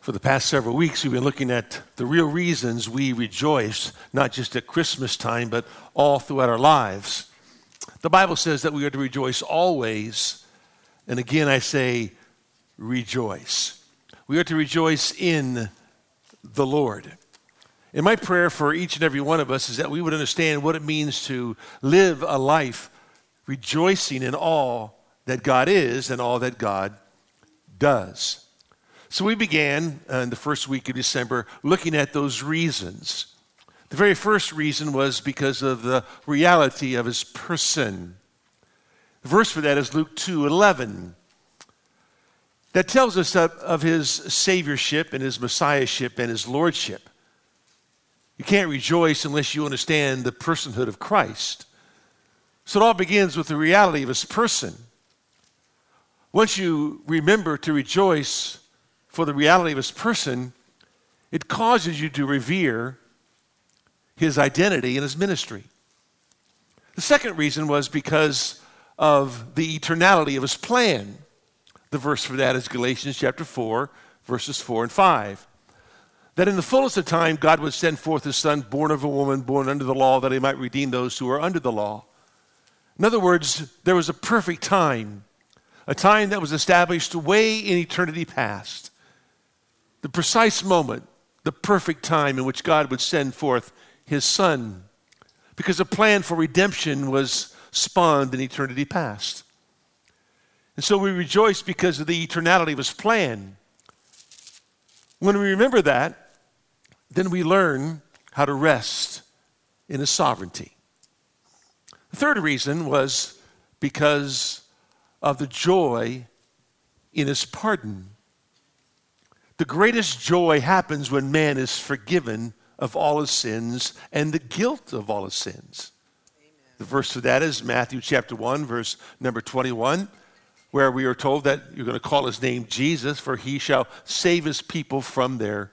For the past several weeks, we've been looking at the real reasons we rejoice, not just at Christmas time, but all throughout our lives. The Bible says that we are to rejoice always, and again I say, rejoice. We are to rejoice in the Lord. And my prayer for each and every one of us is that we would understand what it means to live a life rejoicing in all that God is and all that God does. So we began in the first week of December looking at those reasons. The very first reason was because of the reality of his person. The verse for that is Luke 2:11. That tells us of his saviorship and his messiahship and his lordship. You can't rejoice unless you understand the personhood of Christ. So it all begins with the reality of his person. Once you remember to rejoice for the reality of his person, it causes you to revere his identity and his ministry. The second reason was because of the eternality of his plan. The verse for that is Galatians chapter 4, verses 4 and 5. That in the fullness of time, God would send forth his son, born of a woman, born under the law, that he might redeem those who are under the law. In other words, there was a perfect time, a time that was established way in eternity past. The precise moment, the perfect time in which God would send forth his son, because a plan for redemption was spawned in eternity past. And so we rejoice because of the eternality of his plan. When we remember that, then we learn how to rest in his sovereignty. The third reason was because of the joy in his pardon. The greatest joy happens when man is forgiven of all his sins and the guilt of all his sins. Amen. The verse for that is Matthew chapter 1, verse number 21, where we are told that you're going to call his name Jesus, for he shall save his people from their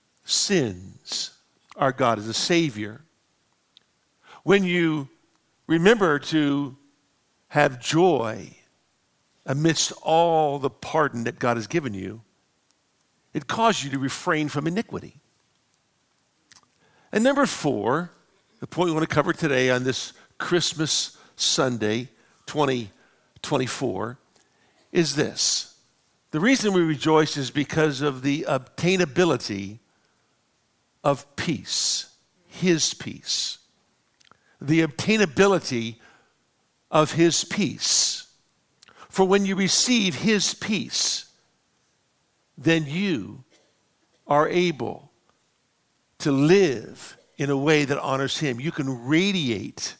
sins. Our God is a Savior. When you remember to have joy amidst all the pardon that God has given you, it causes you to refrain from iniquity. And number 4, the point we want to cover today on this Christmas Sunday, 2024, is this. The reason we rejoice is because of the obtainability of peace, his peace. The obtainability of his peace. For when you receive his peace, then you are able to live in a way that honors him. You can radiate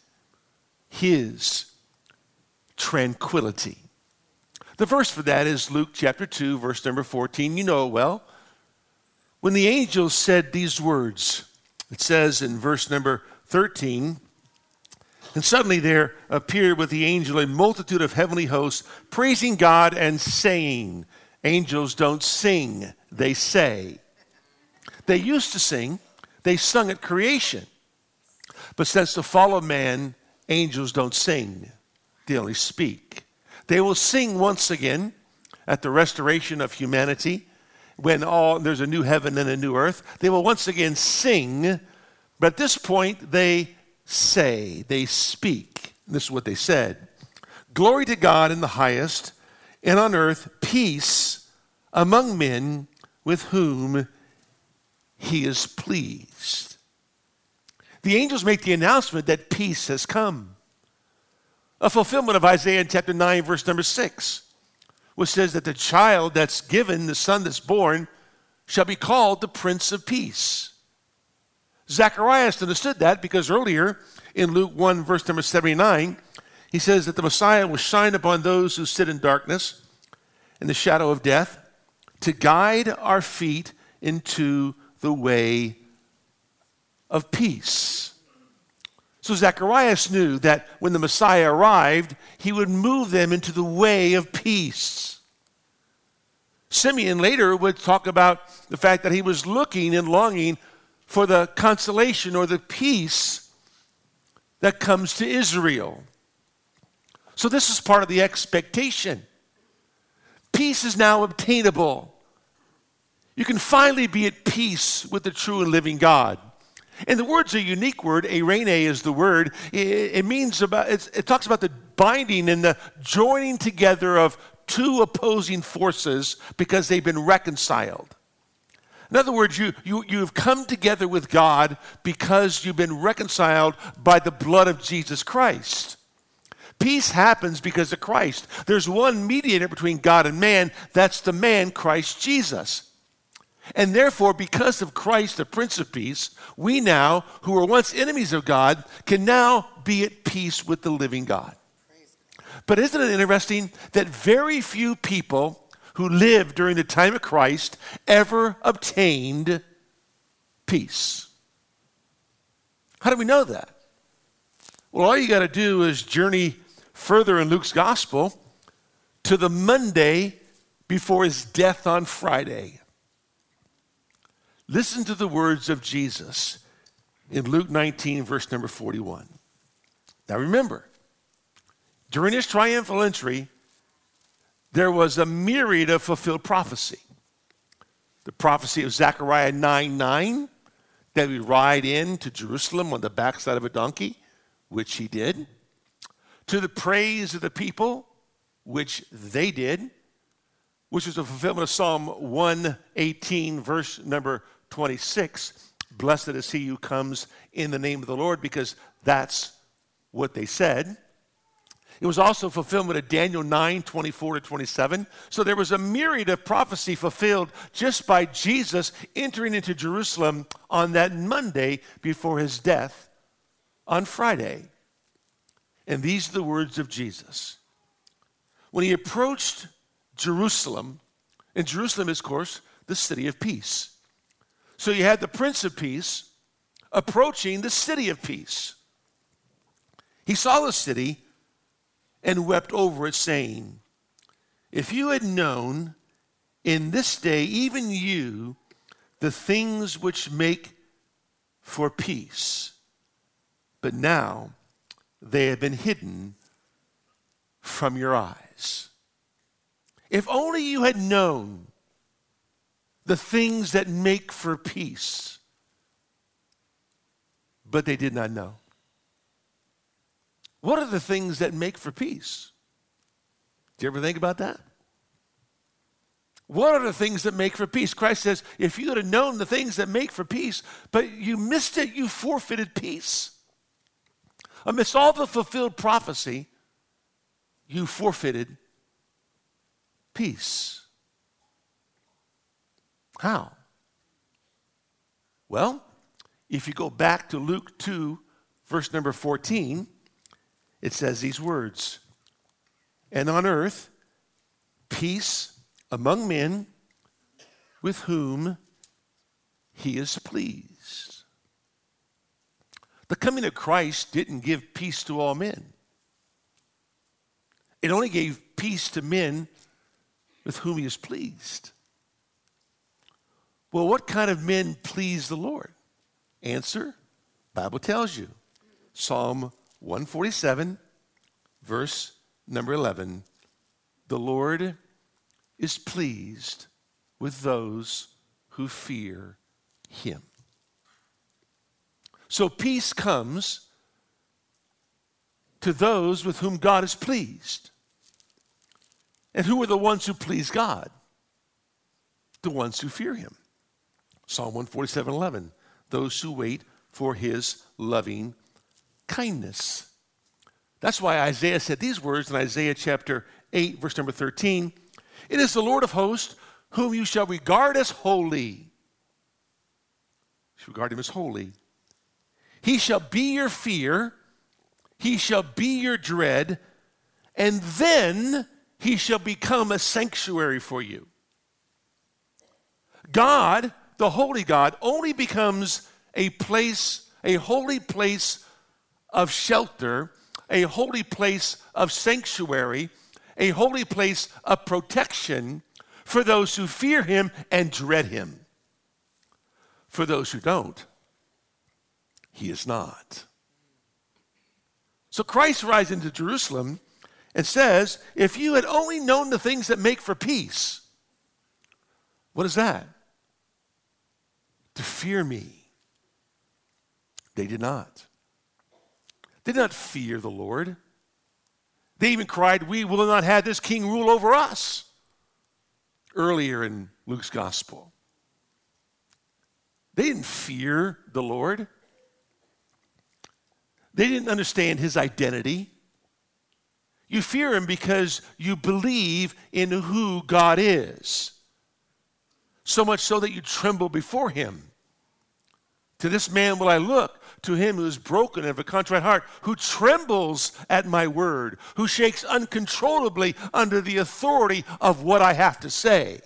his tranquility. The verse for that is Luke chapter 2, verse number 14. You know it well. When the angel said these words, it says in verse number 13, and suddenly there appeared with the angel a multitude of heavenly hosts, praising God and saying, angels don't sing, they say. They used to sing, they sung at creation. But since the fall of man, angels don't sing, they only speak. They will sing once again at the restoration of humanity, when there's a new heaven and a new earth. They will once again sing, but at this point they say, they speak. This is what they said. Glory to God in the highest, and on earth peace among men with whom he is pleased. The angels make the announcement that peace has come. A fulfillment of Isaiah chapter 9, verse number 6, which says that the child that's given, the son that's born, shall be called the Prince of Peace. Zacharias understood that because earlier in Luke 1, verse number 79, he says that the Messiah will shine upon those who sit in darkness and the shadow of death, to guide our feet into the way of peace. So Zacharias knew that when the Messiah arrived, he would move them into the way of peace. Simeon later would talk about the fact that he was looking and longing for the consolation or the peace that comes to Israel. So this is part of the expectation. Peace is now obtainable. You can finally be at peace with the true and living God. And the word's a unique word. Eirene is the word. It means it talks about the binding and the joining together of two opposing forces because they've been reconciled. In other words, you've come together with God because you've been reconciled by the blood of Jesus Christ. Peace happens because of Christ. There's one mediator between God and man. That's the man, Christ Jesus. And therefore, because of Christ, the Prince of Peace, we now, who were once enemies of God, can now be at peace with the living God. But isn't it interesting that very few people who lived during the time of Christ ever obtained peace? How do we know that? Well, all you got to do is journey further in Luke's gospel to the Monday before his death on Friday. Listen to the words of Jesus in Luke 19, verse number 41. Now remember, during his triumphal entry, there was a myriad of fulfilled prophecy. The prophecy of Zechariah 9:9, that we ride into Jerusalem on the backside of a donkey, which he did. To the praise of the people, which they did, which was a fulfillment of Psalm 118, verse number 26. Blessed is he who comes in the name of the Lord, because that's what they said. It was also fulfillment of Daniel 9:24-27. So there was a myriad of prophecy fulfilled just by Jesus entering into Jerusalem on that Monday before his death on Friday. And these are the words of Jesus. When he approached Jerusalem, and Jerusalem is, of course, the city of peace. So you had the Prince of Peace approaching the city of peace. He saw the city and wept over it, saying, if you had known in this day, even you, the things which make for peace, but now they have been hidden from your eyes. If only you had known the things that make for peace, but they did not know. What are the things that make for peace? Do you ever think about that? What are the things that make for peace? Christ says, if you had known the things that make for peace, but you missed it, you forfeited peace. Amidst all the fulfilled prophecy, you forfeited peace. How? Well, if you go back to Luke 2, verse number 14, it says these words, and on earth, peace among men with whom he is pleased. The coming of Christ didn't give peace to all men. It only gave peace to men with whom he is pleased. Well, what kind of men please the Lord? Answer, Bible tells you. Psalm 147, verse number 11. The Lord is pleased with those who fear him. So peace comes to those with whom God is pleased. And who are the ones who please God? The ones who fear him. Psalm 147:11, those who wait for his loving kindness. That's why Isaiah said these words in Isaiah chapter 8, verse number 13. It is the Lord of hosts whom you shall regard as holy. You should regard him as holy. He shall be your fear, he shall be your dread, and then he shall become a sanctuary for you. God, the holy God, only becomes a place, a holy place of shelter, a holy place of sanctuary, a holy place of protection for those who fear him and dread him. For those who don't, he is not. So Christ rides into Jerusalem and says, if you had only known the things that make for peace, what is that? to fear me. They did not. They did not fear the Lord. They even cried, "We will not have this king rule over us," earlier in Luke's gospel. They didn't fear the Lord. They didn't understand his identity. You fear him because you believe in who God is. So much so that you tremble before him. To this man will I look, to him who is broken and of a contrite heart, who trembles at my word, who shakes uncontrollably under the authority of what I have to say.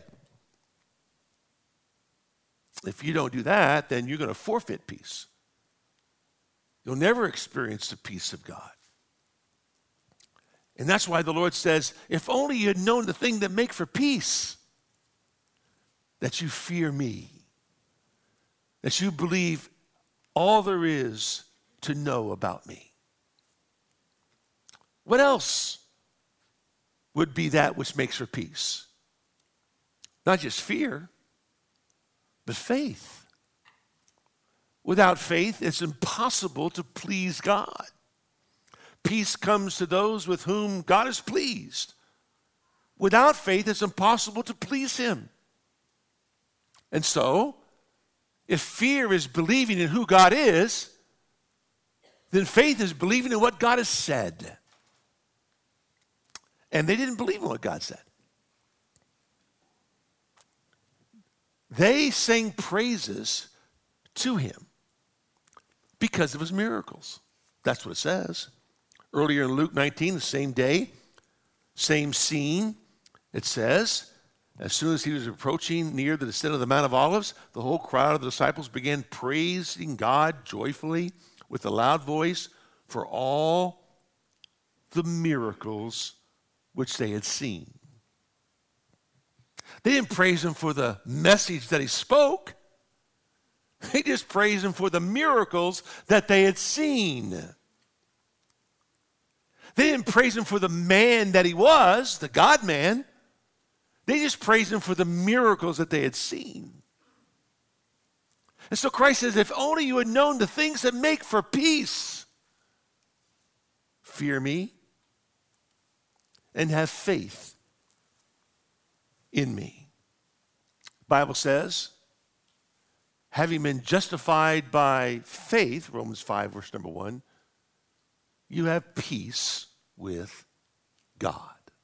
If you don't do that, then you're going to forfeit peace. You'll never experience the peace of God. And that's why the Lord says, if only you had known the thing that make for peace, that you fear me, that you believe all there is to know about me. What else would be that which makes for peace? Not just fear, but faith. Without faith, it's impossible to please God. Peace comes to those with whom God is pleased. Without faith, it's impossible to please him. And so, if fear is believing in who God is, then faith is believing in what God has said. And they didn't believe in what God said. They sang praises to him because of his miracles. That's what it says. Earlier in Luke 19, the same day, same scene, it says, as soon as he was approaching near the descent of the Mount of Olives, the whole crowd of the disciples began praising God joyfully with a loud voice for all the miracles which they had seen. They didn't praise him for the message that he spoke. They just praised him for the miracles that they had seen. They didn't praise him for the man that he was, the God-man. They just praised him for the miracles that they had seen. And so Christ says, if only you had known the things that make for peace, fear me and have faith in me. The Bible says, having been justified by faith, Romans 5, verse number 1, you have peace with God.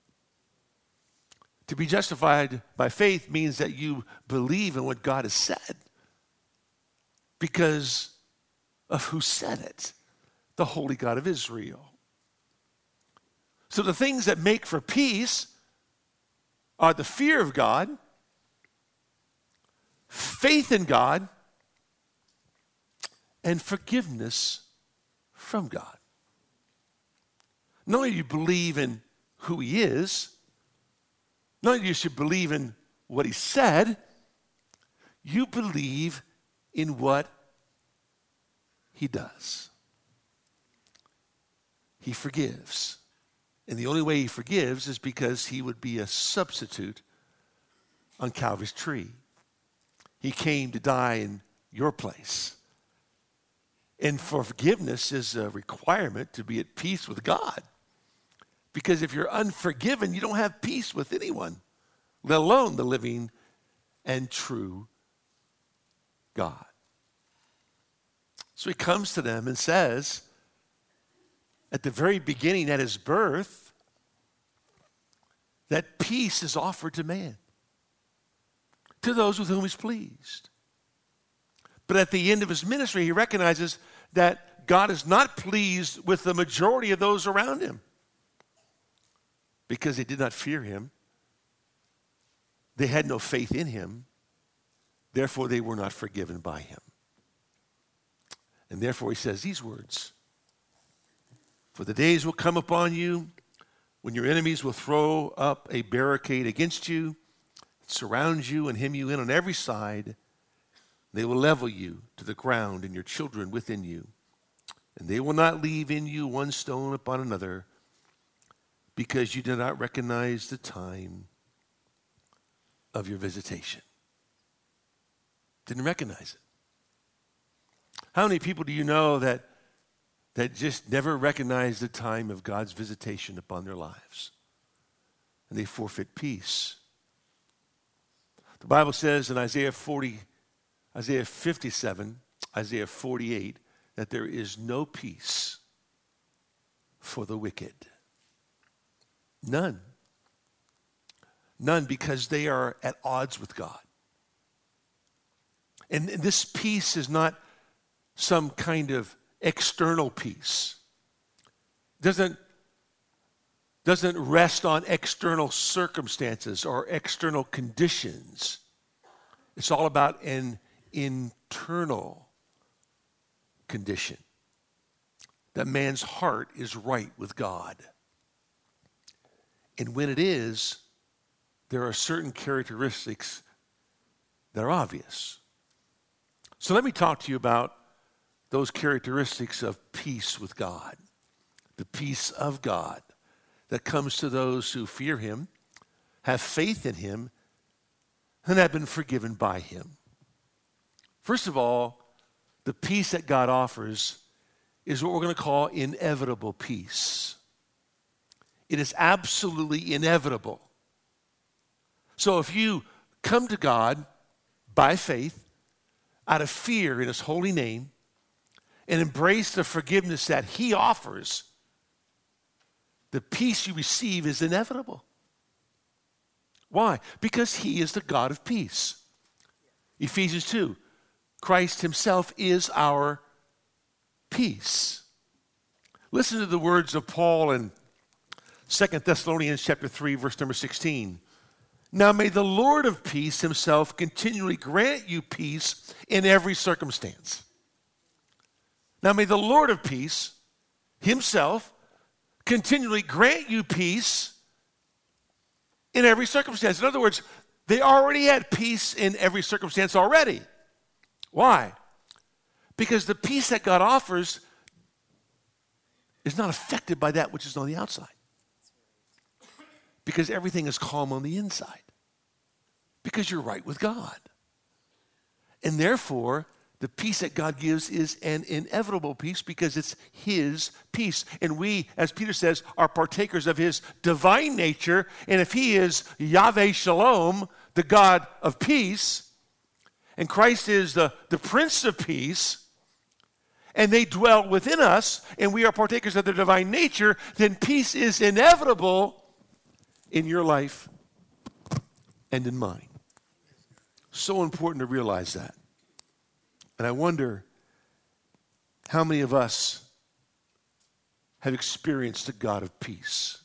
To be justified by faith means that you believe in what God has said because of who said it, the Holy God of Israel. So the things that make for peace are the fear of God, faith in God, and forgiveness from God. Not only do you believe in who he is, not only do you believe in what he said, you believe in what he does. He forgives. And the only way he forgives is because he would be a substitute on Calvary's tree. He came to die in your place. And forgiveness is a requirement to be at peace with God. Because if you're unforgiven, you don't have peace with anyone, let alone the living and true God. So he comes to them and says, at the very beginning, at his birth, that peace is offered to man, to those with whom he's pleased. But at the end of his ministry, he recognizes that God is not pleased with the majority of those around him because they did not fear him. They had no faith in him. Therefore, they were not forgiven by him. And therefore, he says these words, for the days will come upon you when your enemies will throw up a barricade against you, surround you and hem you in on every side. They will level you to the ground and your children within you. And they will not leave in you one stone upon another because you do not recognize the time of your visitation. Didn't recognize it. How many people do you know that just never recognize the time of God's visitation upon their lives? And they forfeit peace. The Bible says in Isaiah 57, Isaiah 48, that there is no peace for the wicked. None. None, because they are at odds with God. And this peace is not some kind of external peace. Doesn't rest on external circumstances or external conditions. It's all about an internal condition. That man's heart is right with God. And when it is, there are certain characteristics that are obvious. So let me talk to you about those characteristics of peace with God. The peace of God that comes to those who fear him, have faith in him, and have been forgiven by him. First of all, the peace that God offers is what we're going to call inevitable peace. It is absolutely inevitable. So if you come to God by faith, out of fear in his holy name, and embrace the forgiveness that he offers, the peace you receive is inevitable. Why? Because he is the God of peace. Ephesians 2, Christ himself is our peace. Listen to the words of Paul in 2 Thessalonians chapter 3, verse number 16. Now may the Lord of peace himself continually grant you peace in every circumstance. Now may the Lord of peace himself continually grant you peace in every circumstance. In other words, they already had peace in every circumstance already. Why? Because the peace that God offers is not affected by that which is on the outside. Because everything is calm on the inside. Because you're right with God. And therefore, the peace that God gives is an inevitable peace because it's his peace. And we, as Peter says, are partakers of his divine nature. And if he is Yahweh Shalom, the God of peace, and Christ is the Prince of Peace, and they dwell within us, and we are partakers of their divine nature, then peace is inevitable in your life and in mine. So important to realize that. And I wonder how many of us have experienced the God of peace.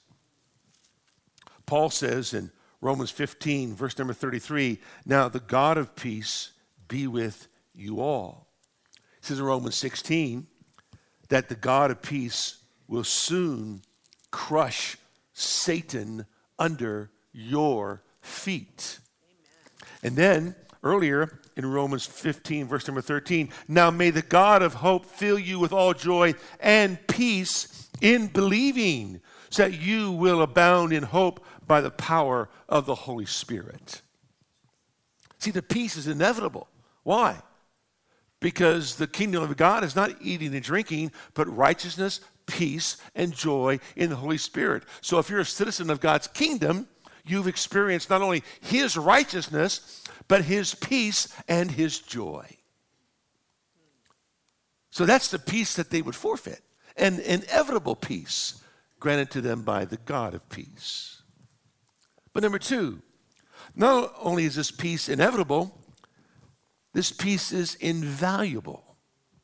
Paul says in Romans 15, verse number 33, now the God of peace be with you all. He says in Romans 16 that the God of peace will soon crush Satan under your feet. Amen. And then earlier in Romans 15, verse number 13, now may the God of hope fill you with all joy and peace in believing, so that you will abound in hope by the power of the Holy Spirit. See, the peace is inevitable. Why? Because the kingdom of God is not eating and drinking, but righteousness, peace, and joy in the Holy Spirit. So if you're a citizen of God's kingdom, you've experienced not only his righteousness, but his peace and his joy. So that's the peace that they would forfeit. An inevitable peace granted to them by the God of peace. But number two, not only is this peace inevitable, this peace is invaluable.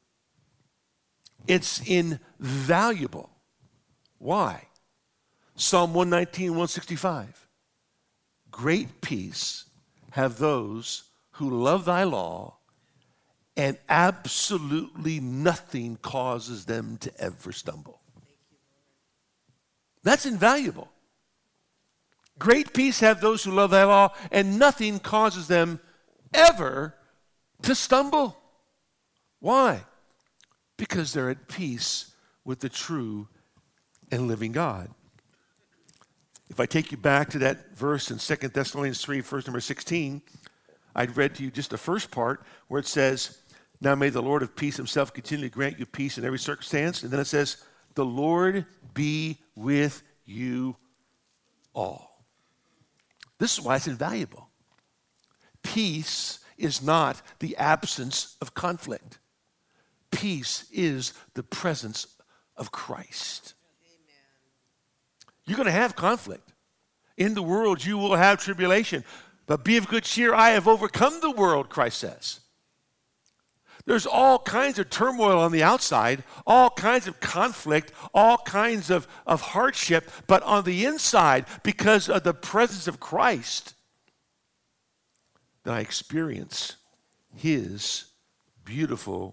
It's invaluable. Why? Psalm 119, 165. Great peace have those who love thy law, and absolutely nothing causes them to ever stumble. That's invaluable. Great peace have those who love thy law, and nothing causes them ever to stumble. Why? Because they're at peace with the true and living God. If I take you back to that verse in 2 Thessalonians 3, verse number 16, I'd read to you just the first part where it says, Now may the Lord of peace himself continually grant you peace in every circumstance. And then it says, the Lord be with you all. This is why it's invaluable. Peace is not the absence of conflict. Peace is the presence of Christ. Amen. You're going to have conflict. In the world you will have tribulation. But be of good cheer, I have overcome the world, Christ says. There's all kinds of turmoil on the outside, all kinds of conflict, all kinds of hardship, but on the inside, because of the presence of Christ, that I experience his beautiful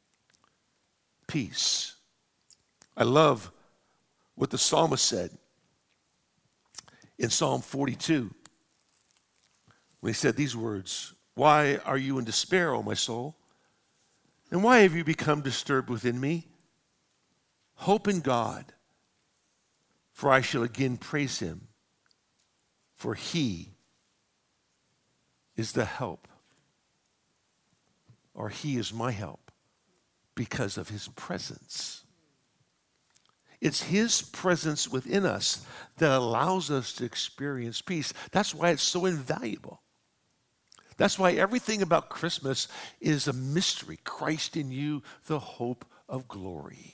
peace. I love what the psalmist said in Psalm 42 when he said these words, why are you in despair, O my soul? And why have you become disturbed within me? Hope in God, for I shall again praise him, for he is the help, or he is my help because of his presence. It's his presence within us that allows us to experience peace. That's why it's so invaluable. That's why everything about Christmas is a mystery. Christ in you, the hope of glory.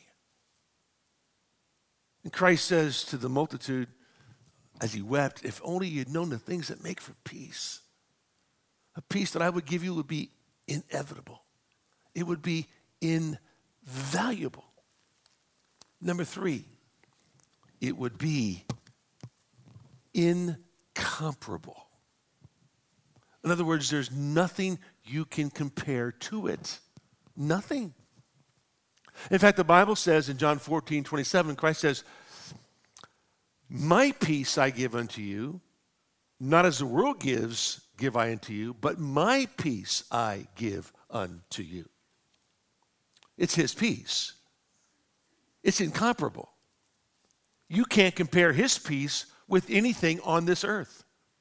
And Christ says to the multitude as he wept, if only you'd known the things that make for peace. A peace that I would give you would be inevitable. It would be invaluable. Number 3, it would be incomparable. In other words, there's nothing you can compare to it. Nothing. In fact, the Bible says in John 14:27, Christ says, my peace I give unto you, not as the world gives, give I unto you, but my peace I give unto you. It's his peace. It's incomparable. You can't compare his peace with anything on this earth.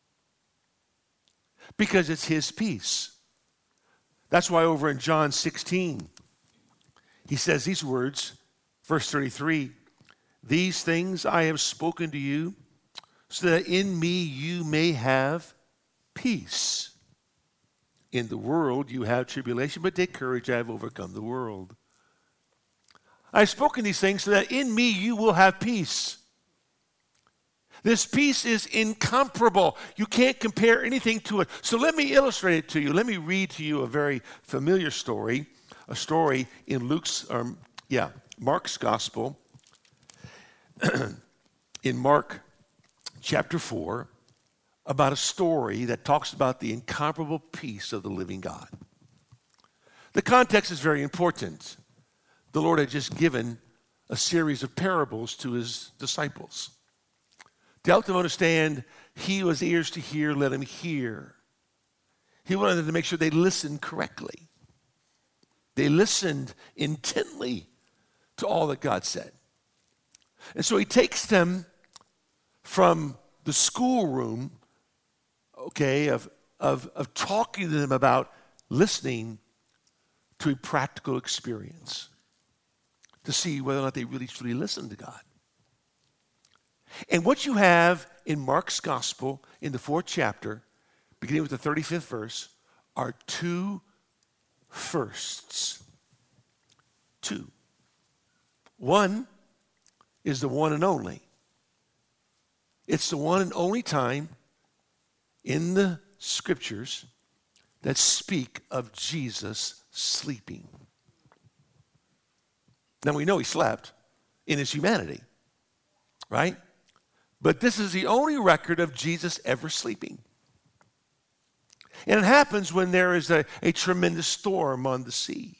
Because it's his peace. That's why over in John 16, he says these words, verse 33, these things I have spoken to you, so that in me you may have peace. In the world you have tribulation, but take courage, I have overcome the world. I've spoken these things so that in me you will have peace. This peace is incomparable. You can't compare anything to it. So let me illustrate it to you. Let me read to you a very familiar story, a story in Mark's gospel. In Mark chapter 4, about a story that talks about the incomparable peace of the living God. The context is very important. The Lord had just given a series of parables to his disciples. To help them understand, he who has ears to hear, let him hear. He wanted them to make sure they listened correctly. They listened intently to all that God said. And so he takes them from the schoolroom, of talking to them about listening to a practical experience to see whether or not they really truly listened to God. And what you have in Mark's gospel in the 4th chapter, beginning with the 35th verse, are 2 firsts. 2. One is the one and only. It's the one and only time in the scriptures that speak of Jesus sleeping. Now we know he slept in his humanity, right? But this is the only record of Jesus ever sleeping. And it happens when there is a tremendous storm on the sea.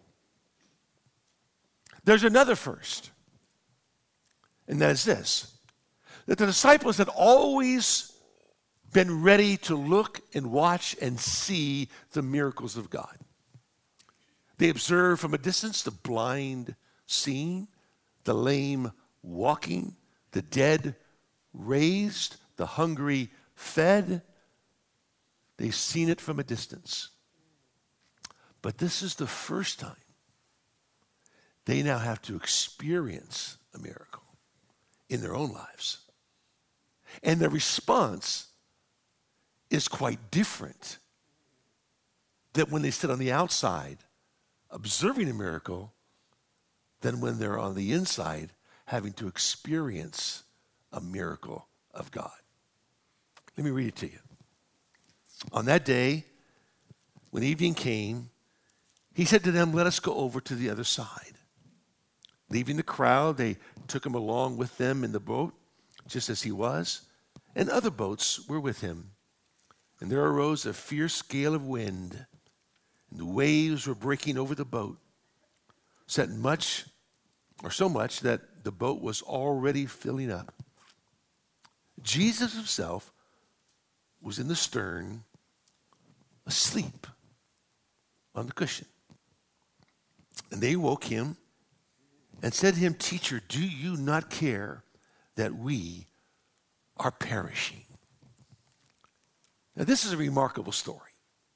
There's another first, and that is this, that the disciples had always been ready to look and watch and see the miracles of God. They observed from a distance the blind seeing, the lame walking, the dead raised, the hungry fed. They've seen it from a distance. But this is the first time they now have to experience a miracle in their own lives. And their response is quite different than when they sit on the outside observing a miracle than when they're on the inside having to experience a miracle of God. Let me read it to you. On that day, when evening came, he said to them, "Let us go over to the other side." Leaving the crowd, they took him along with them in the boat, just as he was, and other boats were with him. And there arose a fierce gale of wind, and the waves were breaking over the boat, so much that the boat was already filling up. Jesus himself was in the stern, asleep on the cushion. And they woke him and said to him, "Teacher, do you not care that we are perishing?" Now, this is a remarkable story.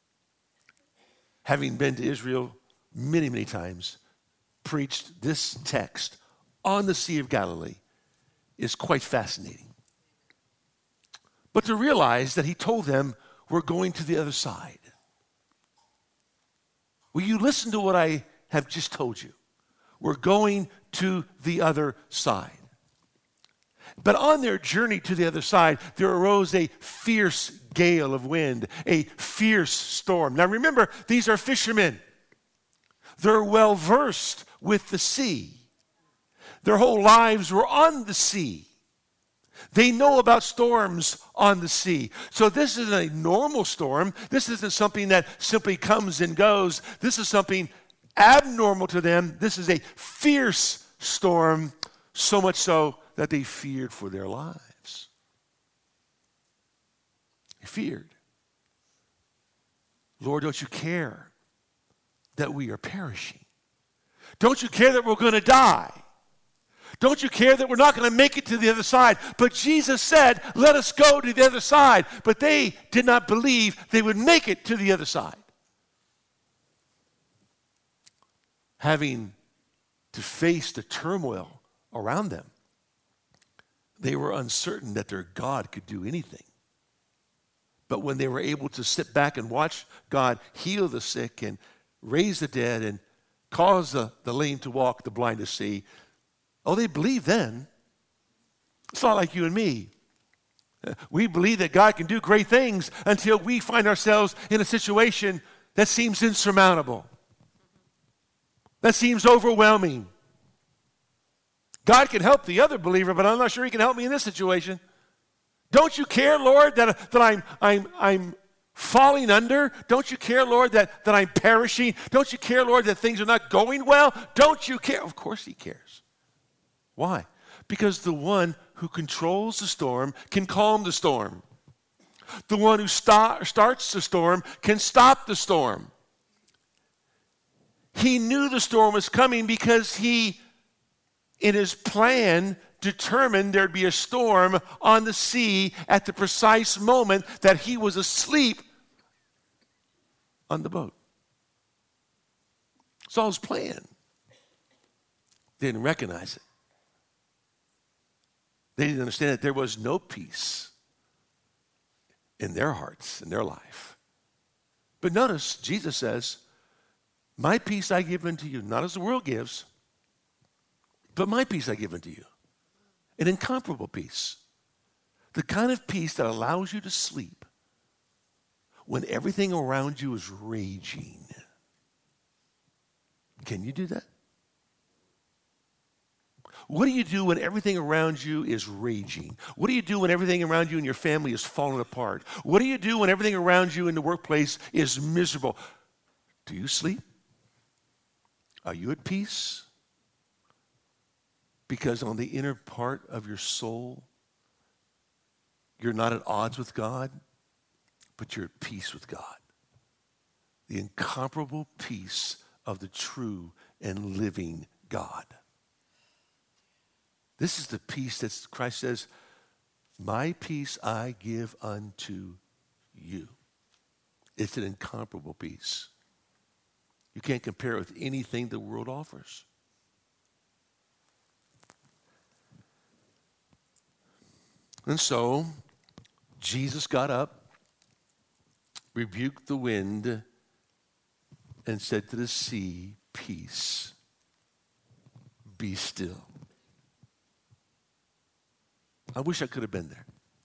Having been to Israel many, many times, preached this text on the Sea of Galilee is quite fascinating. But to realize that he told them, we're going to the other side. Will you listen to what I have just told you? We're going to the other side. But on their journey to the other side, there arose a fierce gale of wind, a fierce storm. Now remember, these are fishermen. They're well versed with the sea. Their whole lives were on the sea. They know about storms on the sea. So this isn't a normal storm. This isn't something that simply comes and goes. This is something abnormal to them. This is a fierce storm, so much so that they feared for their lives. They feared. Lord, don't you care that we are perishing? Don't you care that we're going to die? Don't you care that we're not going to make it to the other side? But Jesus said, let us go to the other side. But they did not believe they would make it to the other side. Having to face the turmoil around them, they were uncertain that their God could do anything. But when they were able to sit back and watch God heal the sick and raise the dead and cause the lame to walk, the blind to see, oh, they believed then. It's not like you and me. We believe that God can do great things until we find ourselves in a situation that seems insurmountable, that seems overwhelming. God can help the other believer, but I'm not sure he can help me in this situation. Don't you care, Lord, that I'm falling under? Don't you care, Lord, that I'm perishing? Don't you care, Lord, that things are not going well? Don't you care? Of course he cares. Why? Because the one who controls the storm can calm the storm. The one who starts the storm can stop the storm. He knew the storm was coming because he, in his plan, determined there'd be a storm on the sea at the precise moment that he was asleep on the boat. It's all his plan. They didn't recognize it. They didn't understand that there was no peace in their hearts, in their life. But notice, Jesus says, my peace I give unto you, not as the world gives, but my peace I give unto you. An incomparable peace. The kind of peace that allows you to sleep when everything around you is raging. Can you do that? What do you do when everything around you is raging? What do you do when everything around you and your family is falling apart? What do you do when everything around you in the workplace is miserable? Do you sleep? Are you at peace? Because on the inner part of your soul, you're not at odds with God, but you're at peace with God. The incomparable peace of the true and living God. This is the peace that Christ says, my peace I give unto you. It's an incomparable peace. You can't compare it with anything the world offers. And so, Jesus got up, rebuked the wind, and said to the sea, "Peace, be still." I wish I could have been there.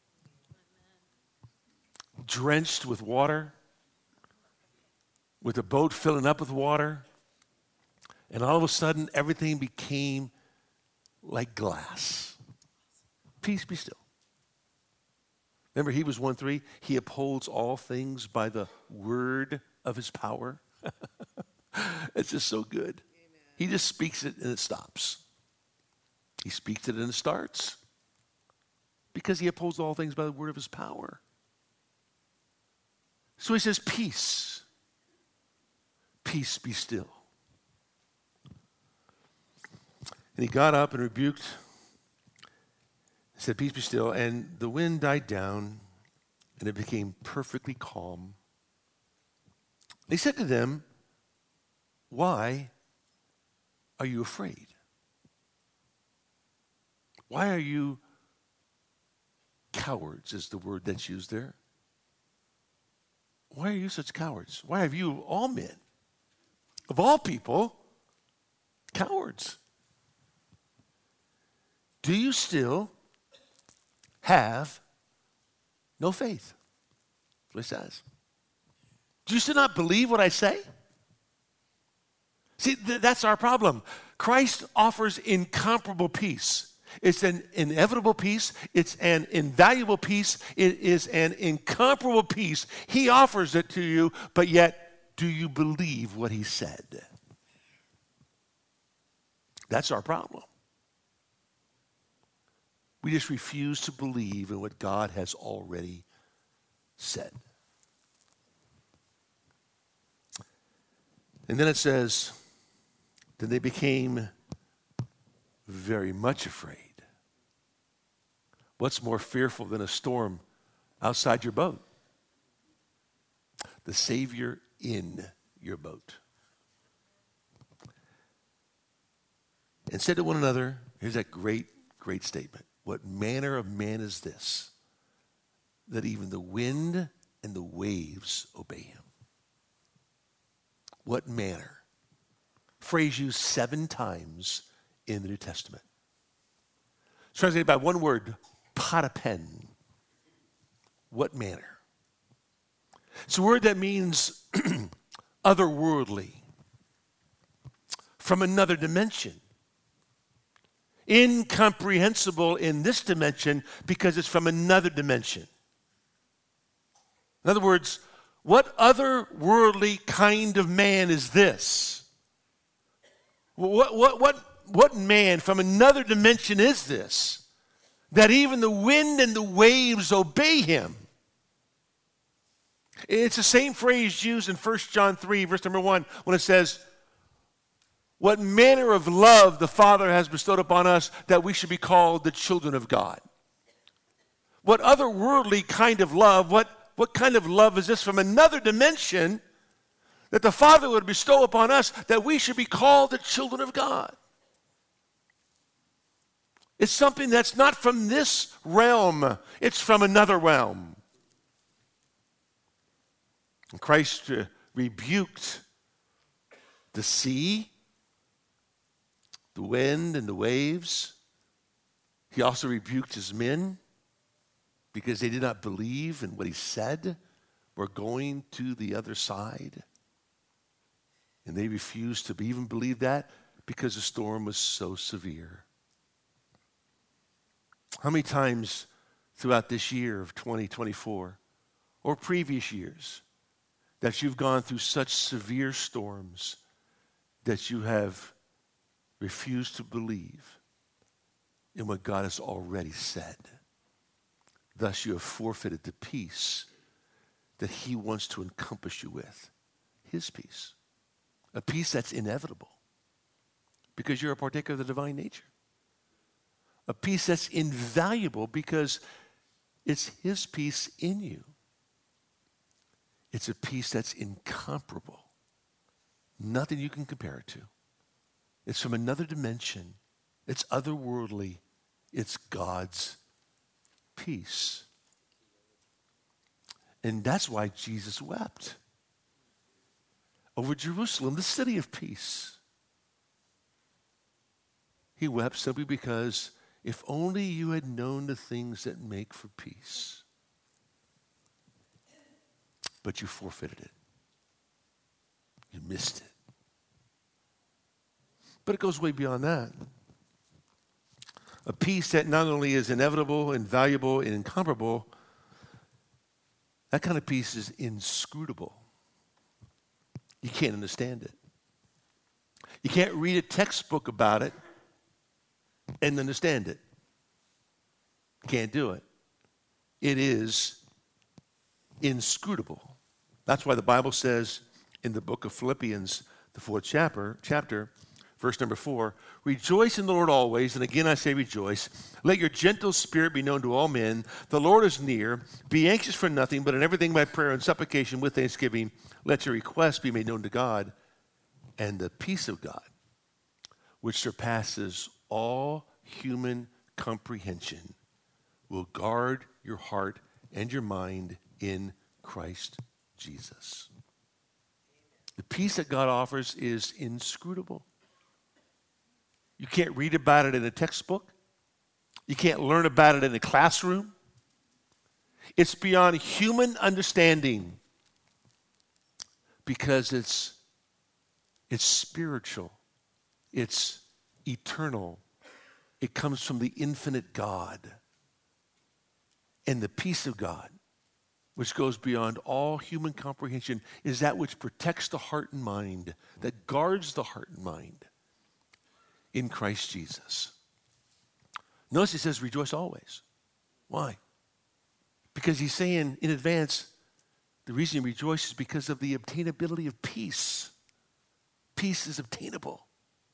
Drenched with water, with the boat filling up with water, and all of a sudden everything became like glass. Peace, be still. Remember Hebrews 1:3, he upholds all things by the word of his power. It's just so good. Amen. He just speaks it and it stops. He speaks it and it starts. Because he upholds all things by the word of his power. So he says, peace. Peace, be still. And he got up and rebuked, said, "Peace, be still." And the wind died down, and it became perfectly calm. And he said to them, "Why are you afraid? Why are you cowards," is the word that's used there. Why are you such cowards? Why have you, all men, of all people, cowards? Do you still have no faith? That's what it says. Do you still not believe what I say? See, that's our problem. Christ offers incomparable peace. It's an inevitable peace. It's an invaluable peace. It is an incomparable peace. He offers it to you, but yet, do you believe what he said? That's our problem. We just refuse to believe in what God has already said. And then it says, then they became very much afraid. What's more fearful than a storm outside your boat? The Savior in your boat. And said to one another, here's that great statement. What manner of man is this, that even the wind and the waves obey him? What manner? Phrase used 7 times in the New Testament. It's translated by one word, parapen. What manner? It's a word that means otherworldly, from another dimension. Incomprehensible in this dimension because it's from another dimension. In other words, what otherworldly kind of man is this? What man from another dimension is this, that even the wind and the waves obey him? It's the same phrase used in 1 John 3, verse number 1, when it says, what manner of love the Father has bestowed upon us that we should be called the children of God. What otherworldly kind of love, what kind of love is this from another dimension that the Father would bestow upon us that we should be called the children of God? It's something that's not from this realm. It's from another realm. And Christ rebuked the sea, the wind, and the waves. He also rebuked his men because they did not believe in what he said. We're going to the other side. And they refused to even believe that because the storm was so severe. How many times throughout this year of 2024 or previous years that you've gone through such severe storms that you have refused to believe in what God has already said? Thus you have forfeited the peace that he wants to encompass you with, his peace. A peace that's inevitable because you're a partaker of the divine nature. A peace that's invaluable because it's his peace in you. It's a peace that's incomparable. Nothing you can compare it to. It's from another dimension. It's otherworldly. It's God's peace. And that's why Jesus wept over Jerusalem, the city of peace. He wept simply because if only you had known the things that make for peace. But you forfeited it. You missed it. But it goes way beyond that. A peace that not only is inevitable, invaluable, and incomparable, that kind of peace is inscrutable. You can't understand it. You can't read a textbook about it and understand it. Can't do it. It is inscrutable. That's why the Bible says in the book of Philippians, the 4th chapter, verse number 4, rejoice in the Lord always, and again I say rejoice. Let your gentle spirit be known to all men. The Lord is near. Be anxious for nothing, but in everything by prayer and supplication with thanksgiving, let your requests be made known to God. And the peace of God, which surpasses all human comprehension, will guard your heart and your mind in Christ Jesus. The peace that God offers is inscrutable. You can't read about it in a textbook. You can't learn about it in a classroom. It's beyond human understanding because it's spiritual. It's eternal. It comes from the infinite God. And the peace of God, which goes beyond all human comprehension, is that which protects the heart and mind, that guards the heart and mind in Christ Jesus. Notice he says, rejoice always. Why? Because he's saying in advance, the reason you rejoice is because of the obtainability of peace. Peace is obtainable.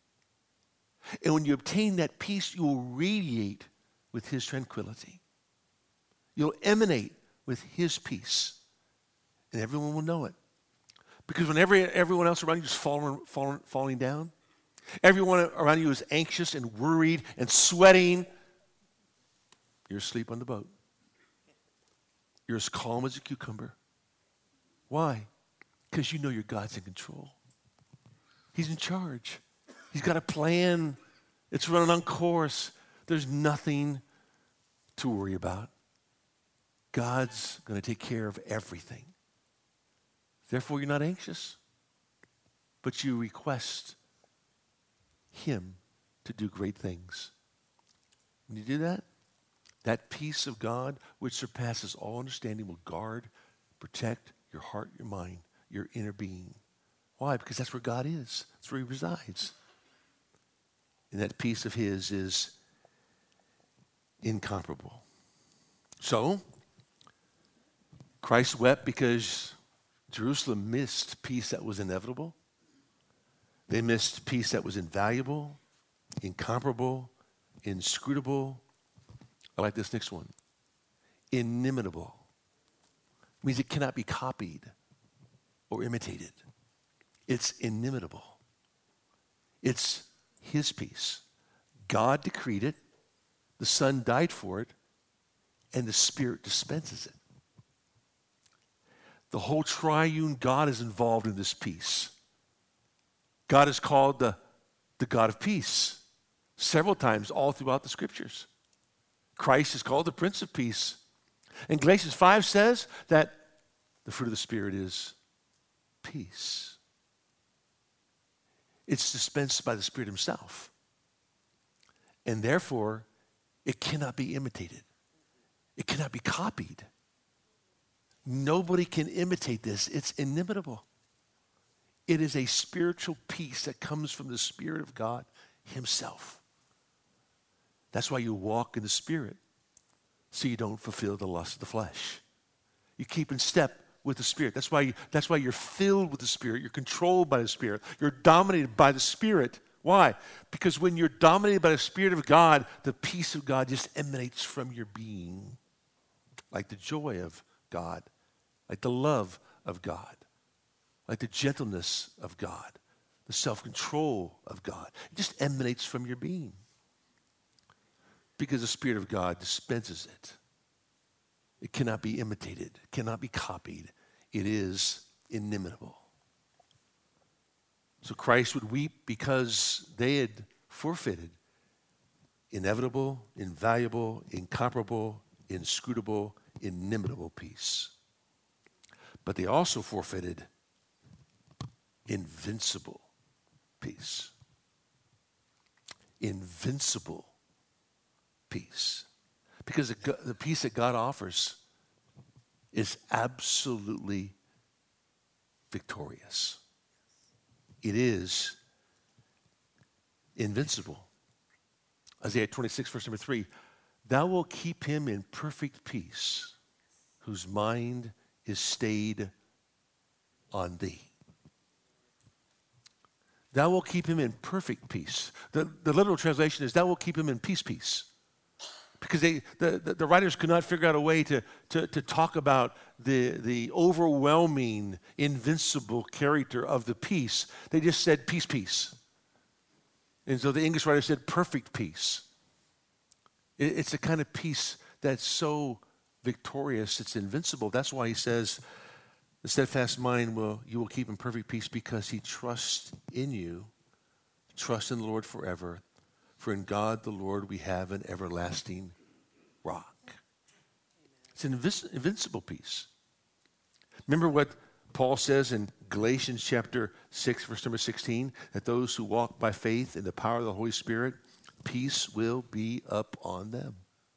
And when you obtain that peace, you will radiate with his tranquility. You'll emanate with his peace. And everyone will know it. Because when everyone else around you is falling down, everyone around you is anxious and worried and sweating, you're asleep on the boat. You're as calm as a cucumber. Why? Because you know your God's in control. He's in charge. He's got a plan. It's running on course. There's nothing to worry about. God's going to take care of everything. Therefore, you're not anxious, but you request him to do great things. When you do that, that peace of God, which surpasses all understanding, will guard, protect your heart, your mind, your inner being. Why? Because that's where God is. That's where he resides. And that peace of his is incomparable. So, Christ wept because Jerusalem missed peace that was inevitable. They missed peace that was invaluable, incomparable, inscrutable. I like this next one. Inimitable. It means it cannot be copied or imitated. It's inimitable. It's his peace. God decreed it. The Son died for it. And the Spirit dispenses it. The whole triune God is involved in this peace. God is called the God of peace several times all throughout the Scriptures. Christ is called the Prince of Peace. And Galatians 5 says that the fruit of the Spirit is peace. It's dispensed by the Spirit himself. And therefore, it cannot be imitated. It cannot be copied. Nobody can imitate this. It's inimitable. It is a spiritual peace that comes from the Spirit of God himself. That's why you walk in the Spirit, so you don't fulfill the lust of the flesh. You keep in step with the Spirit. That's why you're filled with the Spirit. You're controlled by the Spirit. You're dominated by the Spirit. Why? Because when you're dominated by the Spirit of God, the peace of God just emanates from your being, like the joy of God, like the love of God, like the gentleness of God, the self-control of God. It just emanates from your being because the Spirit of God dispenses it. It cannot be imitated. It cannot be copied. It is inimitable. So Christ would weep because they had forfeited inevitable, invaluable, incomparable, inscrutable, inimitable peace. But they also forfeited invincible peace. Invincible peace. Because the peace that God offers is absolutely victorious. It is invincible. Isaiah 26, verse number 3, thou wilt keep him in perfect peace, whose mind is stayed on thee. Thou wilt keep him in perfect peace. The literal translation is, thou wilt keep him in peace. Because the writers could not figure out a way to talk about the overwhelming, invincible character of the peace. They just said peace. And so the English writer said perfect peace. It's a kind of peace that's so victorious, it's invincible. That's why he says, the steadfast mind you will keep in perfect peace because he trusts in you. Trust in the Lord forever. For in God the Lord we have an everlasting rock. It's an invincible peace. Remember what Paul says in Galatians chapter 6, verse number 16, that those who walk by faith in the power of the Holy Spirit, peace will be upon them.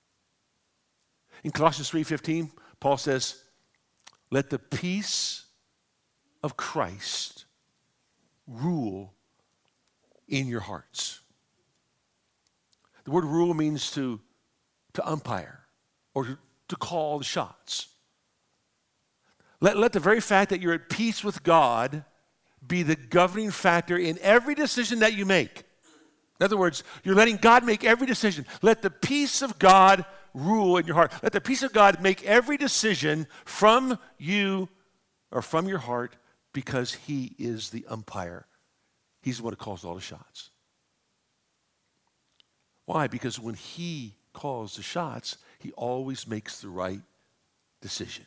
In Colossians 3:15, Paul says, let the peace of Christ rule in your hearts. The word rule means to umpire or to call the shots. Let the very fact that you're at peace with God be the governing factor in every decision that you make. In other words, you're letting God make every decision. Let the peace of God rule in your heart. Let the peace of God make every decision from you or from your heart because he is the umpire. He's the one who calls all the shots. Why? Because when he calls the shots, he always makes the right decision.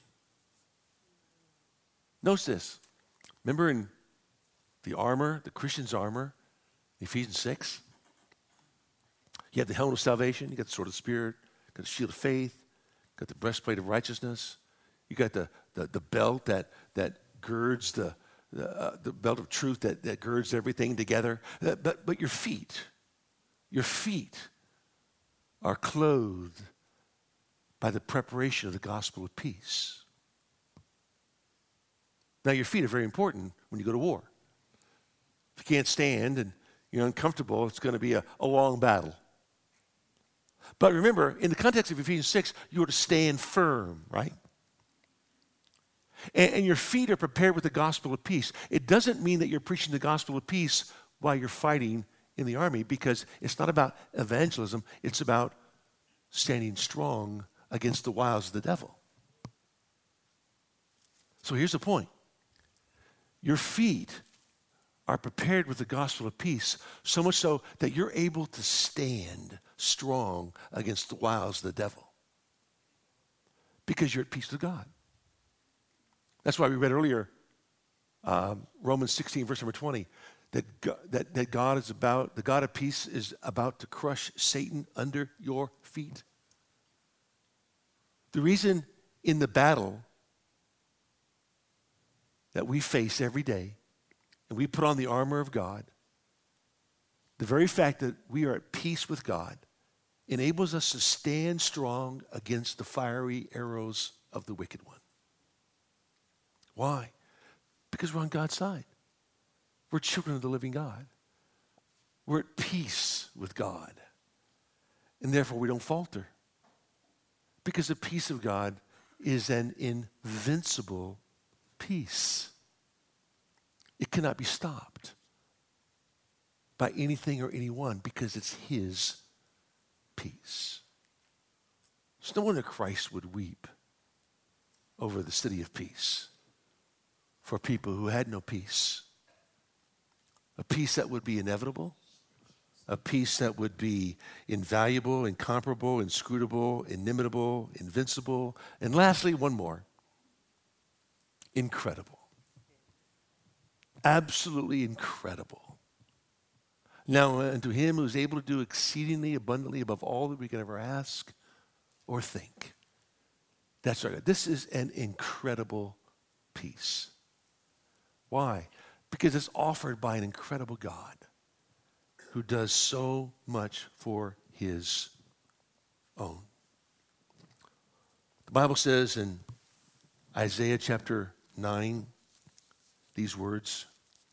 Notice this. Remember in the armor, the Christian's armor, Ephesians 6? You have the helmet of salvation, you got the sword of the Spirit, you got the shield of faith, you got the breastplate of righteousness, you got the belt that girds the belt of truth that girds everything together. But your feet are clothed by the preparation of the gospel of peace. Now, your feet are very important when you go to war. If you can't stand and you're uncomfortable, it's going to be a long battle. But remember, in the context of Ephesians 6, you are to stand firm, right? And your feet are prepared with the gospel of peace. It doesn't mean that you're preaching the gospel of peace while you're fighting in the army, because it's not about evangelism. It's about standing strong against the wiles of the devil. So here's the point. Your feet are prepared with the gospel of peace, so much so that you're able to stand strong against the wiles of the devil because you're at peace with God. That's why we read earlier, Romans 16, verse number 20, that God is about, the God of peace is about to crush Satan under your feet. The reason in the battle that we face every day, and we put on the armor of God, the very fact that we are at peace with God enables us to stand strong against the fiery arrows of the wicked one. Why? Because we're on God's side. We're children of the living God. We're at peace with God. And therefore we don't falter. Because the peace of God is an invincible peace. It cannot be stopped by anything or anyone because it's his peace. It's no wonder Christ would weep over the city of peace for people who had no peace. A peace that would be inevitable, a peace that would be invaluable, incomparable, inscrutable, inimitable, invincible, and lastly, one more, incredible. Absolutely incredible. Now, unto him who is able to do exceedingly abundantly above all that we can ever ask or think. That's right. This is an incredible peace. Why? Because it's offered by an incredible God who does so much for his own. The Bible says in Isaiah chapter 9, these words.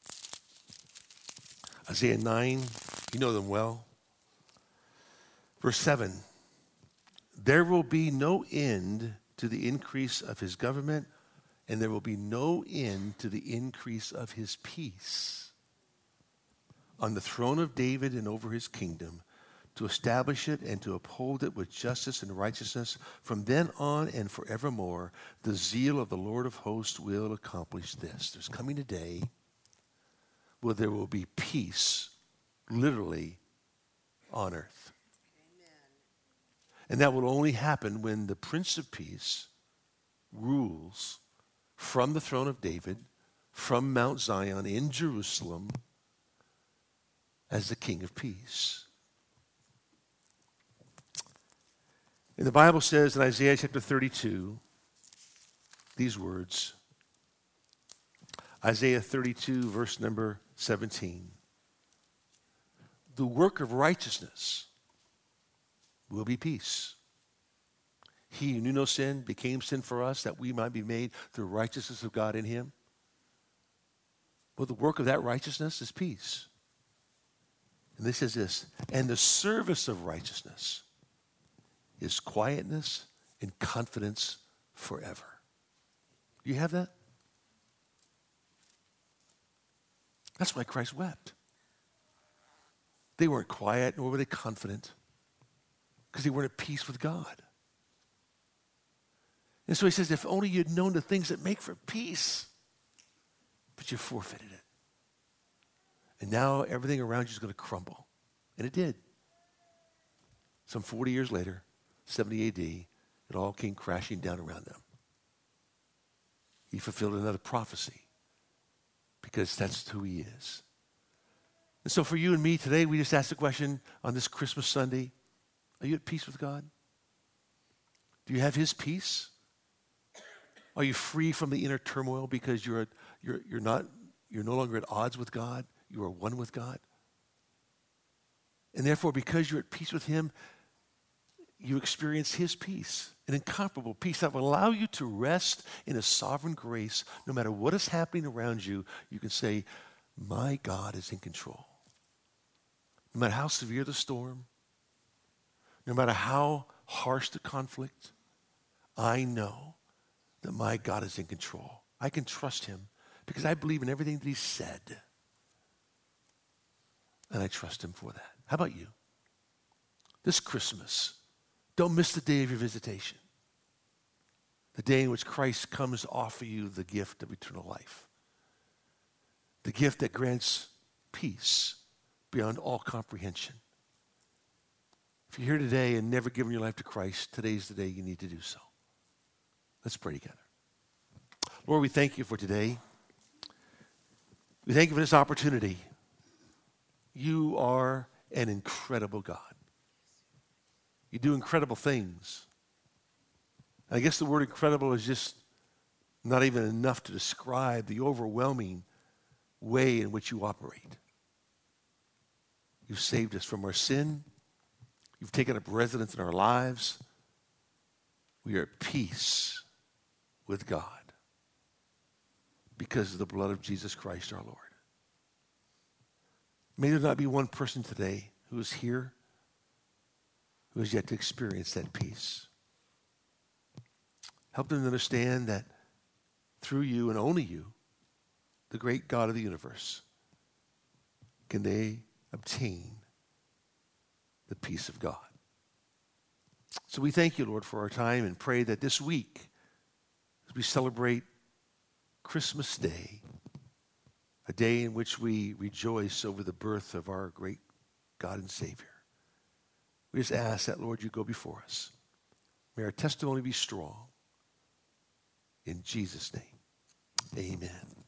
Isaiah 9, you know them well. Verse 7, there will be no end to the increase of his government, and there will be no end to the increase of his peace on the throne of David and over his kingdom, to establish it and to uphold it with justice and righteousness from then on and forevermore. The zeal of the Lord of hosts will accomplish this. There's coming a day where there will be peace, literally, on earth. Amen. And that will only happen when the Prince of Peace rules from the throne of David, from Mount Zion in Jerusalem, as the King of Peace. And the Bible says in Isaiah chapter 32, these words, Isaiah 32, verse number 17. The work of righteousness will be peace. He who knew no sin became sin for us, that we might be made the righteousness of God in him. Well, the work of that righteousness is peace. And this says this, and the service of righteousness is quietness and confidence forever. Do you have that? That's why Christ wept. They weren't quiet, nor were they confident, because they weren't at peace with God. And so he says, if only you'd known the things that make for peace, but you forfeited it. And now everything around you is going to crumble. And it did. Some 40 years later, 70 AD, it all came crashing down around them. He fulfilled another prophecy because that's who he is. And so for you and me today, we just ask the question on this Christmas Sunday, are you at peace with God? Do you have his peace? Are you free from the inner turmoil because you're no longer at odds with God? You are one with God. And therefore, because you're at peace with him, you experience his peace, an incomparable peace that will allow you to rest in a sovereign grace. No matter what is happening around you, you can say, my God is in control. No matter how severe the storm, no matter how harsh the conflict, I know that my God is in control. I can trust him because I believe in everything that he said. And I trust him for that. How about you? This Christmas, don't miss the day of your visitation. The day in which Christ comes to offer you the gift of eternal life. The gift that grants peace beyond all comprehension. If you're here today and never given your life to Christ, today's the day you need to do so. Let's pray together. Lord, we thank you for today. We thank you for this opportunity. You are an incredible God. You do incredible things. I guess the word incredible is just not even enough to describe the overwhelming way in which you operate. You've saved us from our sin. You've taken up residence in our lives. We are at peace with God because of the blood of Jesus Christ our Lord. May there not be one person today who is here who has yet to experience that peace. Help them to understand that through you and only you, the great God of the universe, can they obtain the peace of God. So we thank you, Lord, for our time and pray that this week, as we celebrate Christmas Day, a day in which we rejoice over the birth of our great God and Savior. We just ask that, Lord, you go before us. May our testimony be strong. In Jesus' name, amen.